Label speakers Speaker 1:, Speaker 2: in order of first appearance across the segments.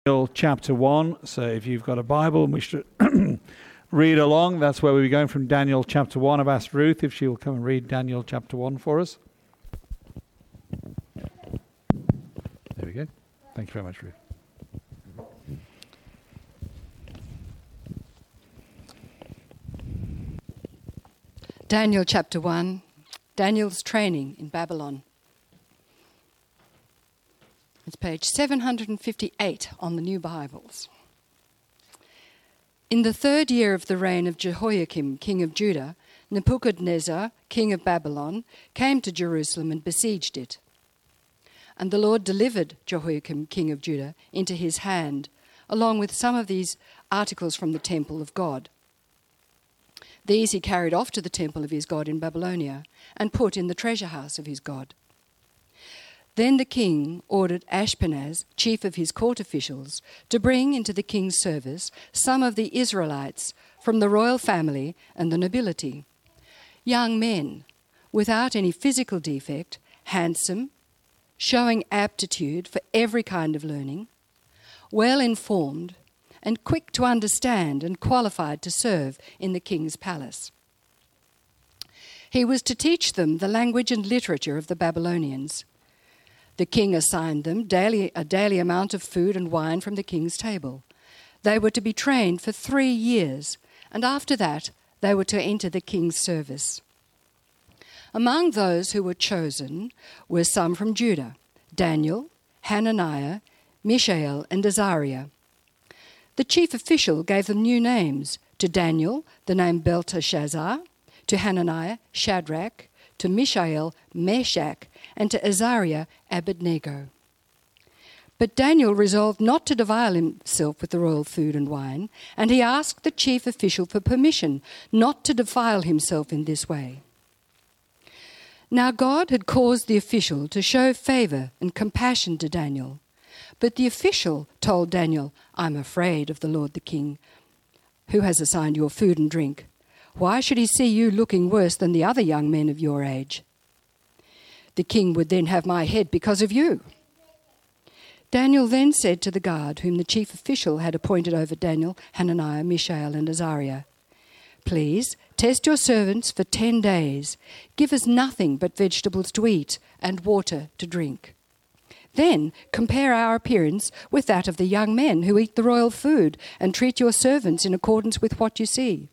Speaker 1: Daniel chapter 1. So if you've got a Bible and wish to read along, that's where we'll be going from Daniel chapter 1. I've asked Ruth if she will come and read Daniel chapter 1 for us. There we go. Thank you very much, Ruth.
Speaker 2: Daniel chapter 1, Daniel's training in Babylon. It's page 758 on the New Bibles. In the 3rd year of the reign of Jehoiakim, king of Judah, Nebuchadnezzar, king of Babylon, came to Jerusalem and besieged it. And the Lord delivered Jehoiakim, king of Judah, into his hand, along with some of these articles from the temple of God. These he carried off to the temple of his God in Babylonia and put in the treasure house of his God. Then the king ordered Ashpenaz, chief of his court officials, to bring into the king's service some of the Israelites from the royal family and the nobility, young men without any physical defect, handsome, showing aptitude for every kind of learning, well informed, and quick to understand and qualified to serve in the king's palace. He was to teach them the language and literature of the Babylonians. The king assigned them a daily amount of food and wine from the king's table. They were to be trained for 3 years, and after that they were to enter the king's service. Among those who were chosen were some from Judah: Daniel, Hananiah, Mishael, and Azariah. The chief official gave them new names: to Daniel, the name Belteshazzar; to Hananiah, Shadrach; to Mishael, Meshach; and to Azariah, Abednego. But Daniel resolved not to defile himself with the royal food and wine, and he asked the chief official for permission not to defile himself in this way. Now God had caused the official to show favour and compassion to Daniel. But the official told Daniel, "I'm afraid of the Lord the king, who has assigned your food and drink. Why should he see you looking worse than the other young men of your age? The king would then have my head because of you." Daniel then said to the guard, whom the chief official had appointed over Daniel, Hananiah, Mishael, and Azariah, "Please test your servants for 10 days. Give us nothing but vegetables to eat and water to drink. Then compare our appearance with that of the young men who eat the royal food, and treat your servants in accordance with what you see."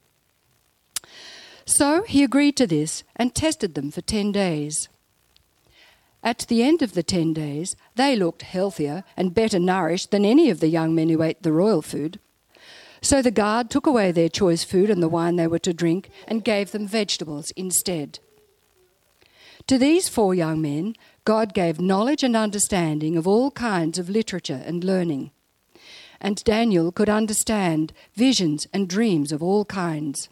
Speaker 2: So he agreed to this and tested them for 10 days. At the end of the 10 days, they looked healthier and better nourished than any of the young men who ate the royal food. So the guard took away their choice food and the wine they were to drink and gave them vegetables instead. To these 4 young men, God gave knowledge and understanding of all kinds of literature and learning. And Daniel could understand visions and dreams of all kinds.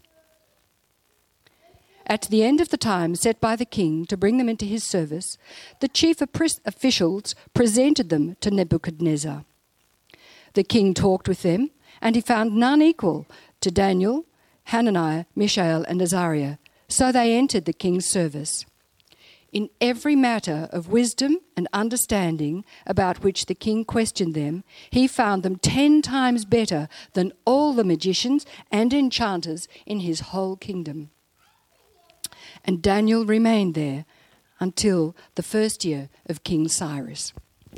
Speaker 2: At the end of the time set by the king to bring them into his service, the chief officials presented them to Nebuchadnezzar. The king talked with them, and he found none equal to Daniel, Hananiah, Mishael, and Azariah. So they entered the king's service. In every matter of wisdom and understanding about which the king questioned them, he found them 10 times better than all the magicians and enchanters in his whole kingdom. And Daniel remained there until the 1st year of King Cyrus.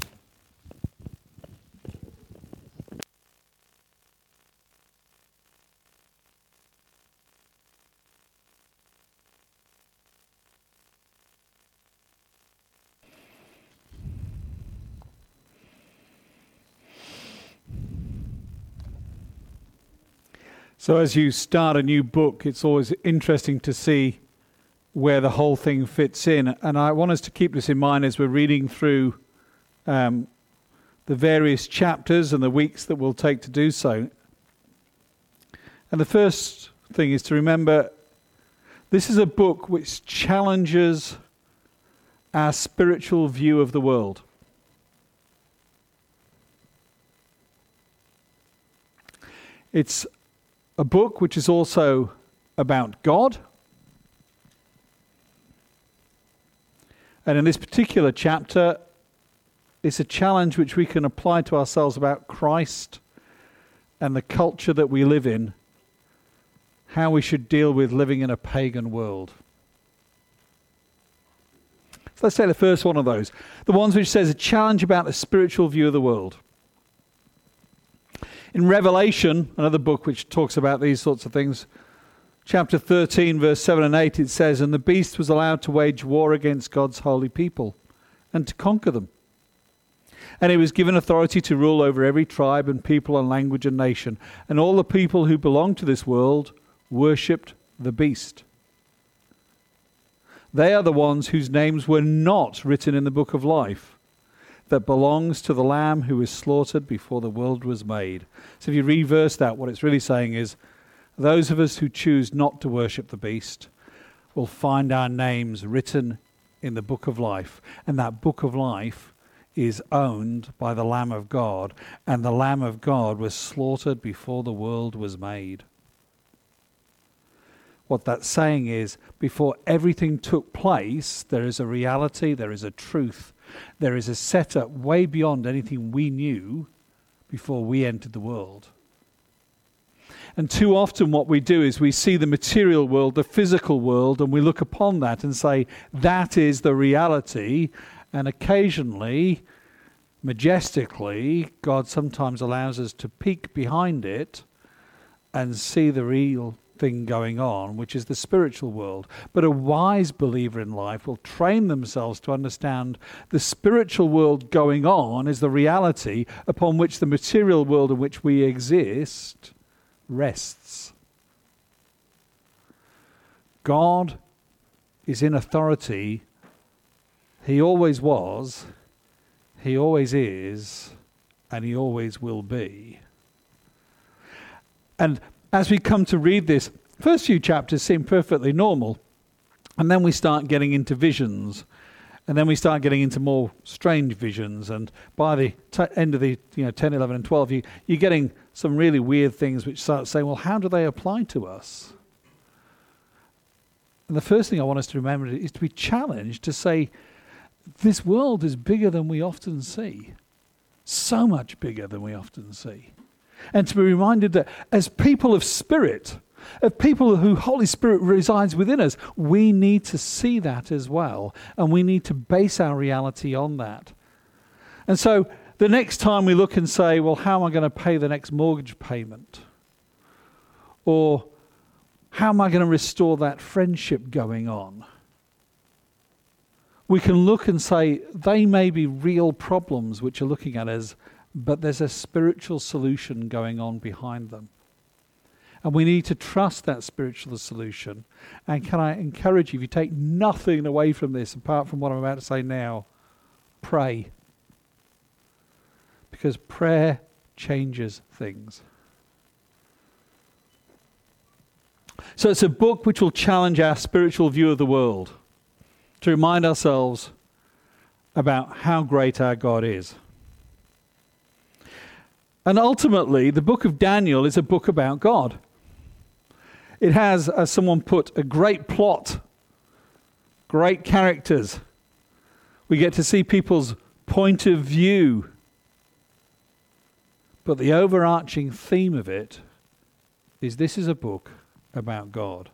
Speaker 1: So as you start a new book, it's always interesting to see where the whole thing fits in. And I want us to keep this in mind as we're reading through the various chapters and the weeks that we'll take to do so. And the first thing is to remember, this is a book which challenges our spiritual view of the world. It's a book which is also about God. And in this particular chapter, it's a challenge which we can apply to ourselves about Christ and the culture that we live in, how we should deal with living in a pagan world. So let's take the first one of those. The ones which says a challenge about the spiritual view of the world. In Revelation, another book which talks about these sorts of things, chapter 13, verse 7 and 8, it says, "And the beast was allowed to wage war against God's holy people and to conquer them. And he was given authority to rule over every tribe and people and language and nation. And all the people who belong to this world worshipped the beast. They are the ones whose names were not written in the book of life that belongs to the Lamb who was slaughtered before the world was made." So if you reverse that, what it's really saying is, those of us who choose not to worship the beast will find our names written in the book of life. And that book of life is owned by the Lamb of God. And the Lamb of God was slaughtered before the world was made. What that's saying is, before everything took place, there is a reality, there is a truth, there is a setup way beyond anything we knew before we entered the world. And too often what we do is we see the material world, the physical world, and we look upon that and say, that is the reality. And occasionally, majestically, God sometimes allows us to peek behind it and see the real thing going on, which is the spiritual world. But a wise believer in life will train themselves to understand the spiritual world going on is the reality upon which the material world in which we exist rests. God is in authority. He always was, he always is, and he always will be. And as we come to read this, first few chapters seem perfectly normal. And then we start getting into visions. And then we start getting into more strange visions. And by the end of the 10, 11, and 12, you're getting some really weird things which start saying, well, how do they apply to us? And the first thing I want us to remember is to be challenged to say, this world is bigger than we often see. So much bigger than we often see. And to be reminded that as people of spirit, of people who Holy Spirit resides within us, we need to see that as well. And we need to base our reality on that. And so the next time we look and say, well, how am I going to pay the next mortgage payment? Or how am I going to restore that friendship going on? We can look and say, they may be real problems which are looking at us, but there's a spiritual solution going on behind them. And we need to trust that spiritual solution. And can I encourage you, if you take nothing away from this, apart from what I'm about to say now, pray. Because prayer changes things. So it's a book which will challenge our spiritual view of the world, to remind ourselves about how great our God is. And ultimately, the book of Daniel is a book about God. It has, as someone put, a great plot, great characters. We get to see people's point of view. But the overarching theme of it is this is a book about God.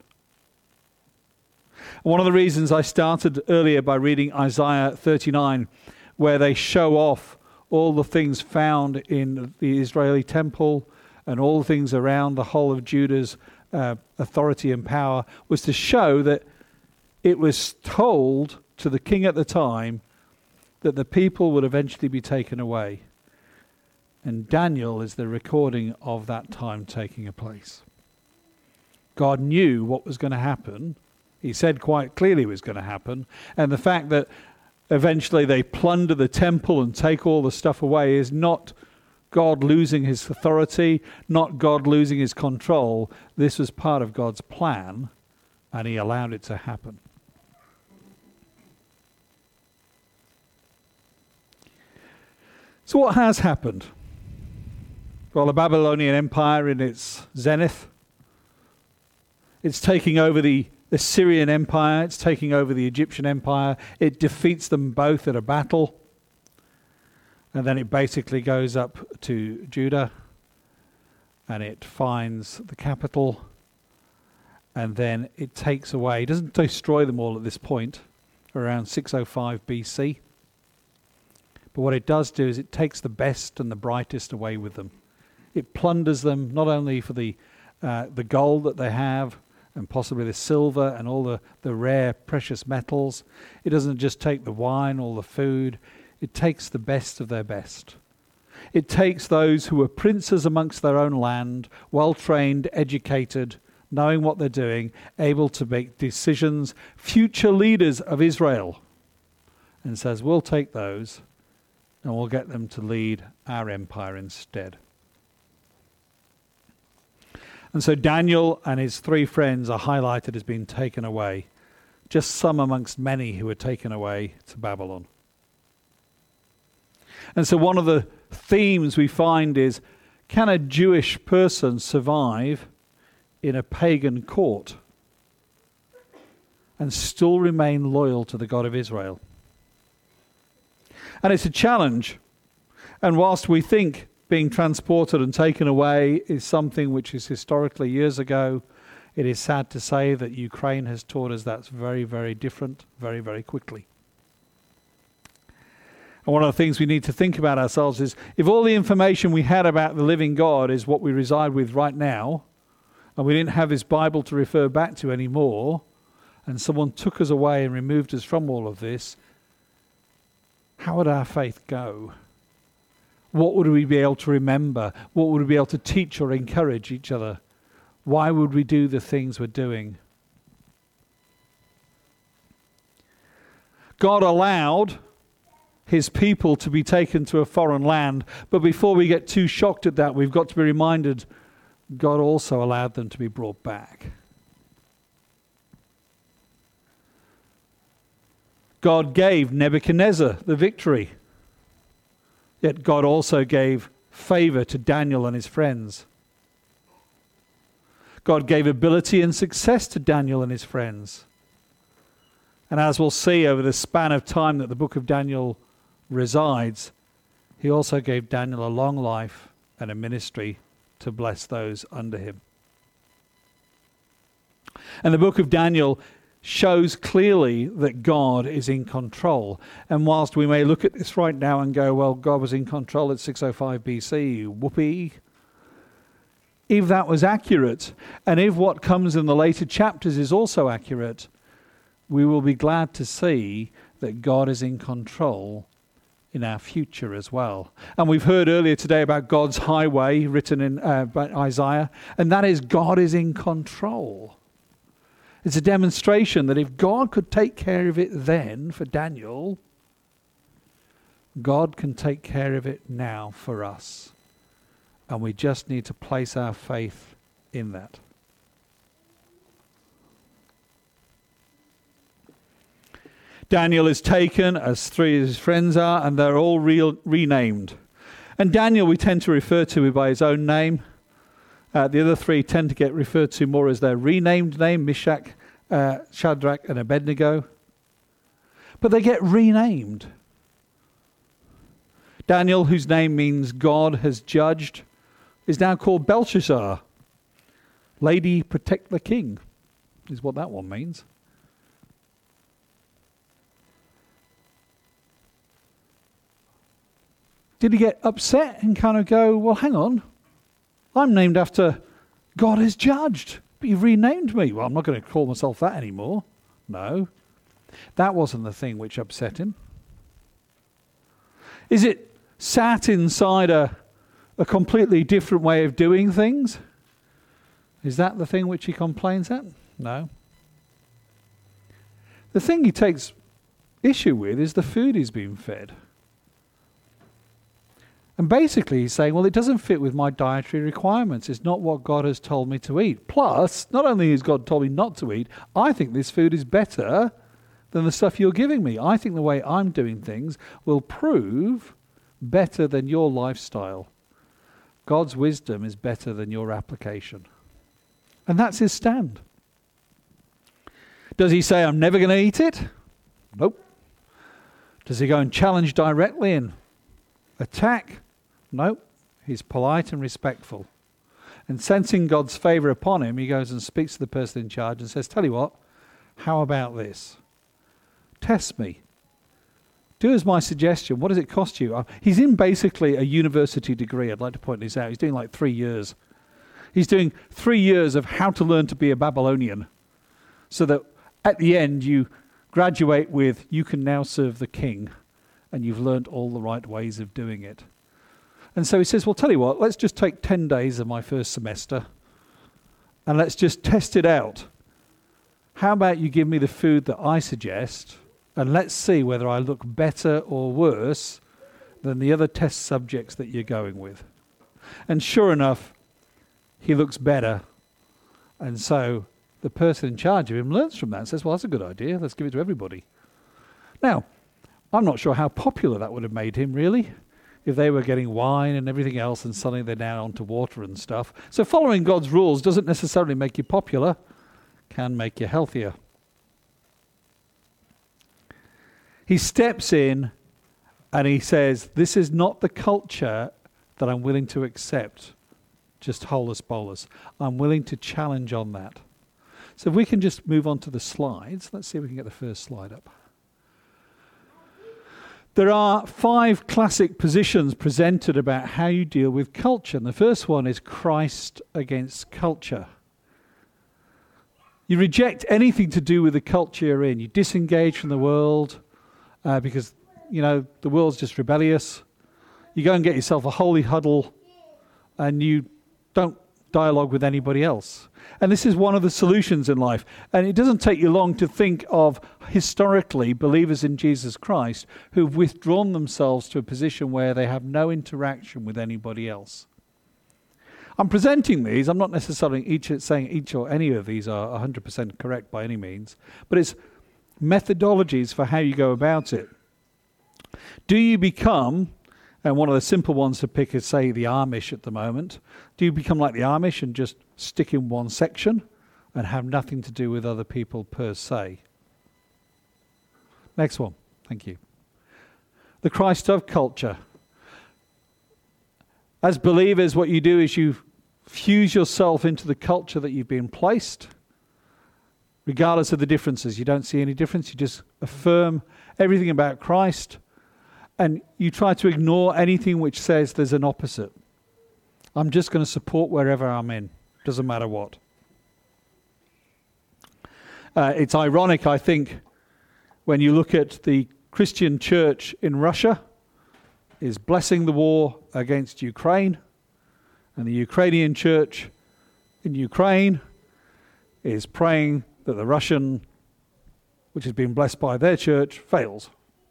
Speaker 1: One of the reasons I started earlier by reading Isaiah 39, where they show off all the things found in the Israeli temple and all the things around the whole of Judah's authority and power, was to show that it was told to the king at the time that the people would eventually be taken away. And Daniel is the recording of that time taking place. God knew what was going to happen. He said quite clearly it was going to happen. And the fact that eventually they plunder the temple and take all the stuff away is not God losing his authority, not God losing his control. This was part of God's plan, and he allowed it to happen. So what has happened? Well, the Babylonian Empire in its zenith, it's taking over the Assyrian Empire, it's taking over the Egyptian Empire. It defeats them both at a battle. And then it basically goes up to Judah and it finds the capital, and then it takes away, it doesn't destroy them all at this point, around 605 BC. But what it does do is it takes the best and the brightest away with them. It plunders them not only for the gold that they have, and possibly the silver and all the rare precious metals. It doesn't just take the wine or the food. It takes the best of their best. It takes those who were princes amongst their own land, well-trained, educated, knowing what they're doing, able to make decisions, future leaders of Israel, and says, we'll take those and we'll get them to lead our empire instead. And so Daniel and his 3 friends are highlighted as being taken away, just some amongst many who were taken away to Babylon. And so one of the themes we find is, can a Jewish person survive in a pagan court and still remain loyal to the God of Israel? And it's a challenge. And whilst we think being transported and taken away is something which is historically years ago, it is sad to say that Ukraine has taught us that's very, very different very, very quickly. And one of the things we need to think about ourselves is, if all the information we had about the living God is what we reside with right now, and we didn't have this Bible to refer back to anymore, and someone took us away and removed us from all of this, how would our faith go? What would we be able to remember? What would we be able to teach or encourage each other? Why would we do the things we're doing? God allowed his people to be taken to a foreign land, but before we get too shocked at that, we've got to be reminded God also allowed them to be brought back. God gave Nebuchadnezzar the victory, yet God also gave favor to Daniel and his friends. God gave ability and success to Daniel and his friends. And as we'll see over the span of time that the book of Daniel resides, he also gave Daniel a long life and a ministry to bless those under him. And the book of Daniel shows clearly that God is in control. And whilst we may look at this right now and go, well, God was in control at 605 BC, whoopee. If that was accurate, and if what comes in the later chapters is also accurate, we will be glad to see that God is in control in our future as well. And we've heard earlier today about God's highway written in by Isaiah, and that is God is in control. It's a demonstration that if God could take care of it then for Daniel, God can take care of it now for us. And we just need to place our faith in that. Daniel is taken, as 3 of his friends are, and they're all renamed. And Daniel we tend to refer to by his own name. The other 3 tend to get referred to more as their renamed name, Meshach, Shadrach and Abednego. But they get renamed. Daniel, whose name means God has judged, is now called Belshazzar. Lady, protect the king, is what that one means. Did he get upset and kind of go, well, hang on, I'm named after God has judged, but you've renamed me. Well, I'm not going to call myself that anymore. No, that wasn't the thing which upset him. Is it sat inside a completely different way of doing things? Is that the thing which he complains at? No. The thing he takes issue with is the food he's being fed. And basically he's saying, well, it doesn't fit with my dietary requirements. It's not what God has told me to eat. Plus, not only has God told me not to eat, I think this food is better than the stuff you're giving me. I think the way I'm doing things will prove better than your lifestyle. God's wisdom is better than your application. And that's his stand. Does he say, I'm never going to eat it? Nope. Does he go and challenge directly and attack? No, he's polite and respectful. And sensing God's favour upon him, he goes and speaks to the person in charge and says, tell you what, how about this? Test me. Do as my suggestion. What does it cost you? He's in basically a university degree. I'd like to point this out. He's doing like 3 years. He's doing 3 years of how to learn to be a Babylonian, so that at the end you graduate with, you can now serve the king, and you've learnt all the right ways of doing it. And so he says, well, tell you what, let's just take 10 days of my first semester, and let's just test it out. How about you give me the food that I suggest, and let's see whether I look better or worse than the other test subjects that you're going with. And sure enough, he looks better. And so the person in charge of him learns from that and says, well, that's a good idea. Let's give it to everybody. Now, I'm not sure how popular that would have made him, really, if they were getting wine and everything else and suddenly they're now onto water and stuff. So following God's rules doesn't necessarily make you popular, can make you healthier. He steps in and he says, this is not the culture that I'm willing to accept, just holus bolus. I'm willing to challenge on that. So if we can just move on to the slides. Let's see if we can get the first slide up. There are 5 classic positions presented about how you deal with culture. And the first one is Christ against culture. You reject anything to do with the culture you're in. You disengage from the world. Because, the world's just rebellious. You go and get yourself a holy huddle and you don't dialogue with anybody else. And this is one of the solutions in life. And it doesn't take you long to think of, historically, believers in Jesus Christ who've withdrawn themselves to a position where they have no interaction with anybody else. I'm presenting these. I'm not necessarily saying each or any of these are 100% correct by any means. But it's methodologies for how you go about it. Do you become, and one of the simple ones to pick is, say, the Amish at the moment. Do you become like the Amish and just stick in one section and have nothing to do with other people per se? Next one. Thank you. The Christ of culture. As believers, what you do is you fuse yourself into the culture that you've been placed. Regardless of the differences, you don't see any difference. You just affirm everything about Christ, and you try to ignore anything which says there's an opposite. I'm just going to support wherever I'm in. Doesn't matter what. It's ironic, I think, when you look at the Christian church in Russia is blessing the war against Ukraine, and the Ukrainian church in Ukraine is praying that the Russian, which has been blessed by their church, fails.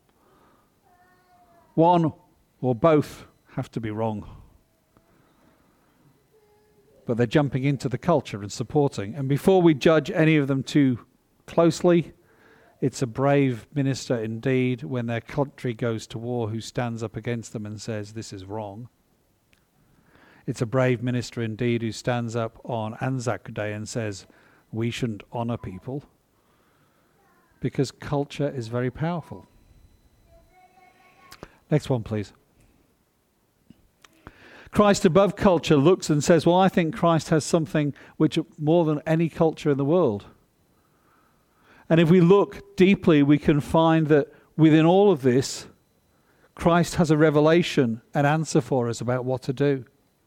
Speaker 1: One or both have to be wrong. But they're jumping into the culture and supporting. And before we judge any of them too closely, it's a brave minister indeed when their country goes to war who stands up against them and says, this is wrong. It's a brave minister indeed who stands up on Anzac Day and says, we shouldn't honour people, because culture is very powerful. Next one, please. Christ above culture looks and says, well, I think Christ has something which more than any culture in the world. And if we look deeply, we can find that within all of this, Christ has a revelation, an answer for us about what to do.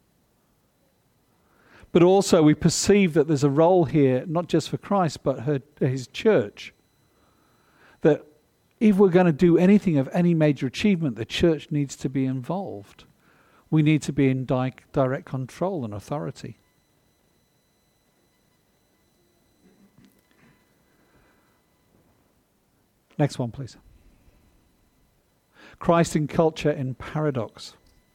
Speaker 1: But also we perceive that there's a role here, not just for Christ, but his church. That if we're going to do anything of any major achievement, the church needs to be involved. We need to be in direct control and authority. Next one, please. Christ in culture in paradox.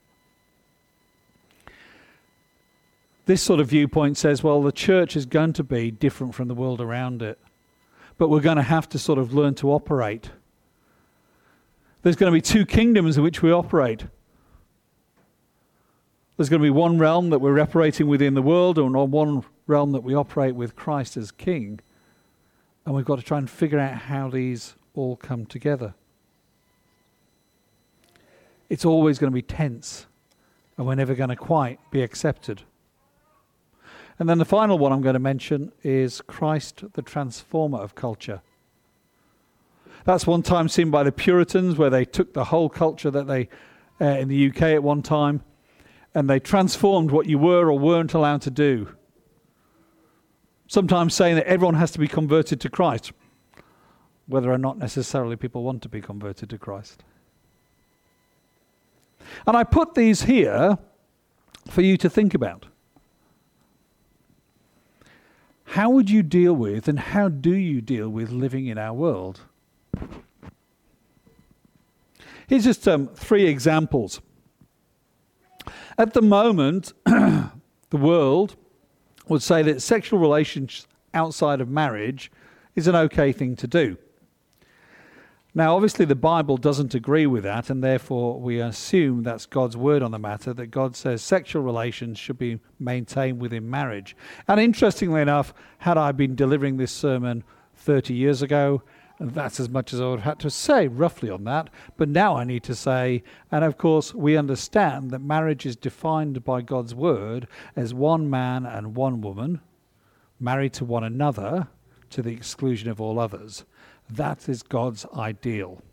Speaker 1: This sort of viewpoint says, well, the church is going to be different from the world around it, but we're going to have to sort of learn to operate. There's going to be 2 kingdoms in which we operate. There's going to be one realm that we're operating within the world, and one realm that we operate with Christ as King. And we've got to try and figure out how these all come together. it's always going to be tense, and we're never going to quite be accepted. And then the final one I'm going to mention is Christ, the transformer of culture. That's one time seen by the Puritans, where they took the whole culture that they, in the UK at one time, and they transformed what you were or weren't allowed to do. Sometimes saying that everyone has to be converted to Christ, whether or not necessarily people want to be converted to Christ. And I put these here for you to think about. How would you deal with, and how do you deal with living in our world? Here's just 3 examples. At the moment, the world would say that sexual relations outside of marriage is an okay thing to do. Now, obviously, the Bible doesn't agree with that, and therefore we assume that's God's word on the matter, that God says sexual relations should be maintained within marriage. And interestingly enough, had I been delivering this sermon 30 years ago, that's as much as I would have had to say roughly on that. But now I need to say, and of course we understand that marriage is defined by God's word as one man and one woman married to one another to the exclusion of all others. That is God's ideal.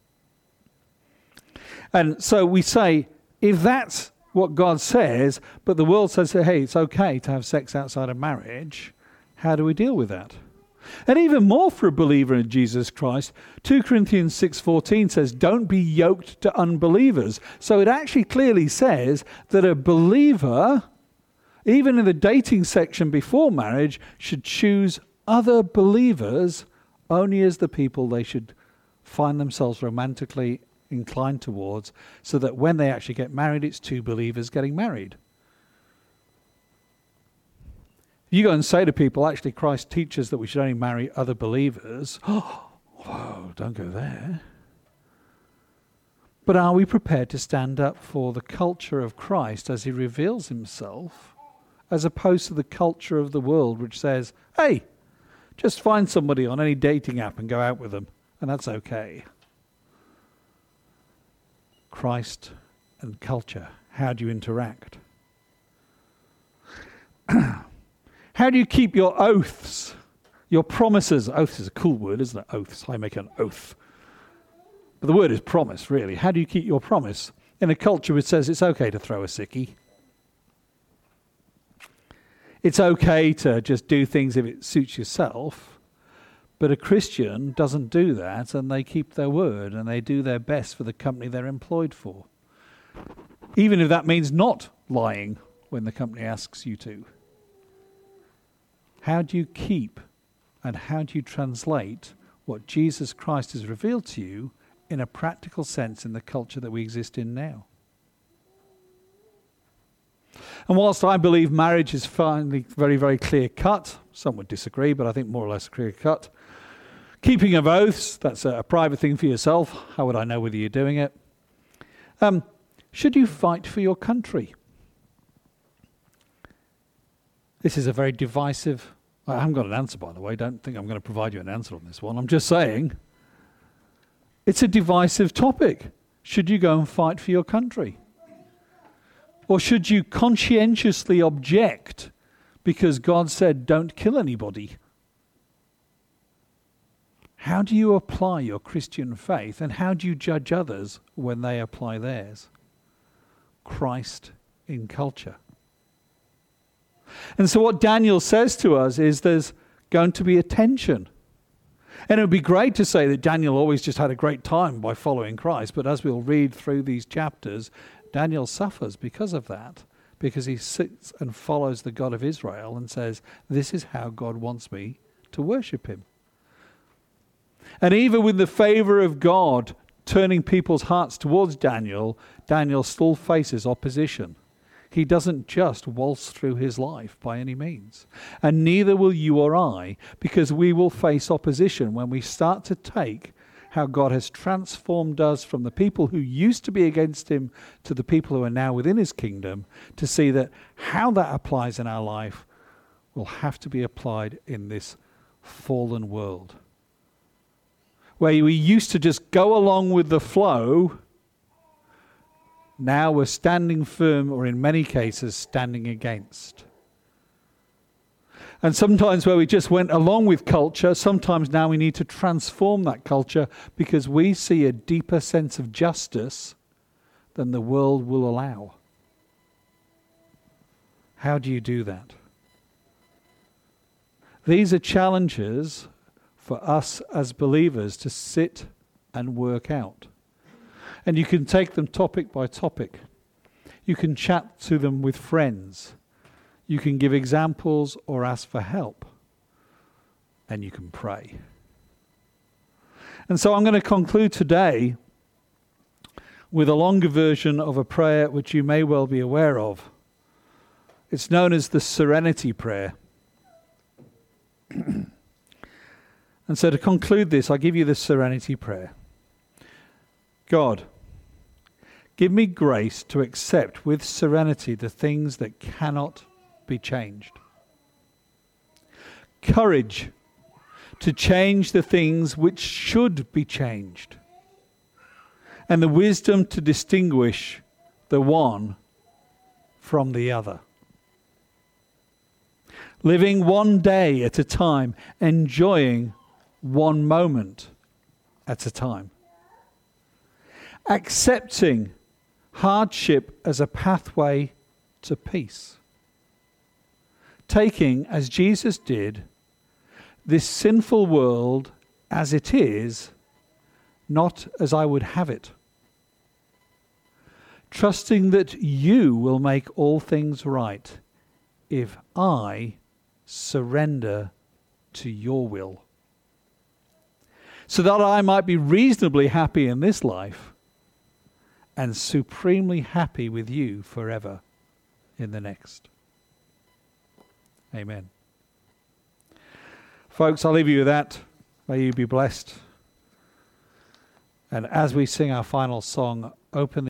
Speaker 1: And so we say, if that's what God says, but the world says, hey, it's okay to have sex outside of marriage, how do we deal with that? And even more for a believer in Jesus Christ, 2 Corinthians 6:14 says, don't be yoked to unbelievers. So it actually clearly says that a believer, even in the dating section before marriage, should choose other believers only as the people they should find themselves romantically inclined towards, so that when they actually get married, it's 2 believers getting married. You go and say to people, actually, Christ teaches that we should only marry other believers. Oh, whoa, don't go there. But are we prepared to stand up for the culture of Christ as he reveals himself, as opposed to the culture of the world, which says, hey, just find somebody on any dating app and go out with them, and that's okay. Christ and culture, how do you interact? How do you keep your oaths, your promises? Oaths is a cool word, isn't it? Oaths, I make an oath. But the word is promise, really. How do you keep your promise in a culture which says it's okay to throw a sickie? It's okay to just do things if it suits yourself. But a Christian doesn't do that, and they keep their word, and they do their best for the company they're employed for. Even if that means not lying when the company asks you to. How do you keep and how do you translate what Jesus Christ has revealed to you in a practical sense in the culture that we exist in now? And whilst I believe marriage is finally very, very clear cut, some would disagree, but I think more or less clear cut. Keeping of oaths, that's a private thing for yourself. How would I know whether you're doing it? Should you fight for your country? This is a very divisive... I haven't got an answer, by the way. Don't think I'm going to provide you an answer on this one. I'm just saying it's a divisive topic. Should you go and fight for your country? Or should you conscientiously object because God said don't kill anybody? How do you apply your Christian faith, and how do you judge others when they apply theirs? Christ in culture. And so what Daniel says to us is there's going to be a tension. And it would be great to say that Daniel always just had a great time by following Christ, but as we'll read through these chapters, Daniel suffers because of that, because he sits and follows the God of Israel and says, this is how God wants me to worship him. And even with the favor of God turning people's hearts towards Daniel, Daniel still faces opposition. He doesn't just waltz through his life by any means. And neither will you or I, because we will face opposition when we start to take how God has transformed us from the people who used to be against him to the people who are now within his kingdom, to see that how that applies in our life will have to be applied in this fallen world. Where we used to just go along with the flow, Now we're standing firm, or in many cases, standing against. And sometimes where we just went along with culture, sometimes now we need to transform that culture because we see a deeper sense of justice than the world will allow. How do you do that? These are challenges for us as believers to sit and work out. And you can take them topic by topic. You can chat to them with friends. You can give examples or ask for help. And you can pray. And so I'm going to conclude today with a longer version of a prayer which you may well be aware of. It's known as the Serenity Prayer. And so to conclude this, I give you the Serenity Prayer. God, give me grace to accept with serenity the things that cannot be changed. Courage to change the things which should be changed. And the wisdom to distinguish the one from the other. Living one day at a time, enjoying one moment at a time. Accepting hardship as a pathway to peace. Taking, as Jesus did, this sinful world as it is, not as I would have it. Trusting that you will make all things right if I surrender to your will. So that I might be reasonably happy in this life and supremely happy with you forever in the next. Amen. Folks, I'll leave you with that. May you be blessed. And as we sing our final song, open